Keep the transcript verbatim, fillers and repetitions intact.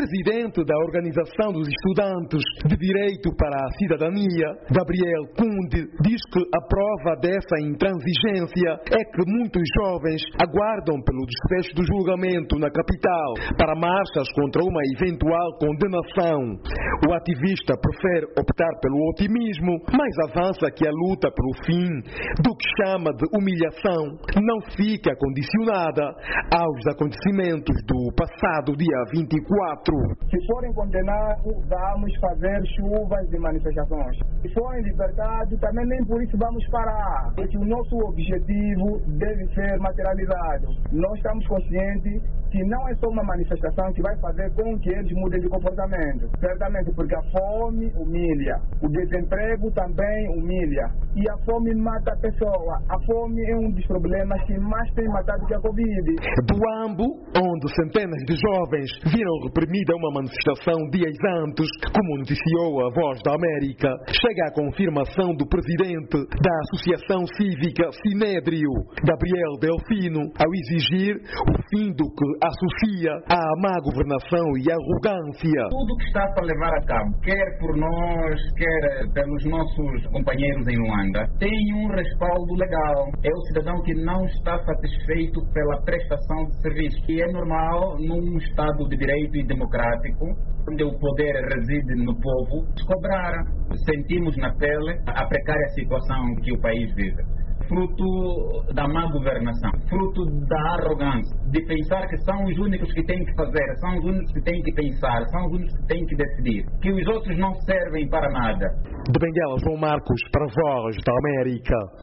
presidente da Organização dos Estudantes de Direito para a Cidadania, Gabriel Kunde, diz que a prova dessa intransigência é que muitos jovens aguardam pelo desfecho do julgamento na capital para marchas contra uma eventual condenação. O ativista prefere optar pelo otimismo, mas avança que a luta pelo fim do que chama de humilhação não fica condicionada aos acontecimentos do passado dia vinte e quatro. Se forem condenados, vamos fazer chuvas de manifestações. Se forem libertados, também nem por isso vamos parar, porque o nosso objetivo deve ser materializado. Nós estamos conscientes que não é só uma manifestação que vai fazer com que eles mudem de comportamento. Certamente porque a fome humilha, o desemprego também humilha. E a fome mata a pessoa. A fome é um dos problemas que mais tem matado que a Covid. Do Ambo, onde centenas de jovens viram reprimida uma manifestação dias antes, como noticiou a Voz da América, chega a confirmação do presidente da Associação Cívica Sinédrio, Gabriel Delfino, ao exigir o fim do que associa à má governação e arrogância. Tudo que está para levar a cabo, quer por nós, quer pelos nossos companheiros em Luanda, tem um respaldo legal. É o cidadão que não está satisfeito pela prestação de serviço, que é normal num Estado de direito e democrático, onde o poder reside no povo, cobrar. Sentimos na pele a precária situação que o país vive. Fruto da má governação, fruto da arrogância, de pensar que são os únicos que têm que fazer, são os únicos que têm que pensar, são os únicos que têm que decidir, que os outros não servem para nada. De Benguela, João Marcos, para a Voz da América.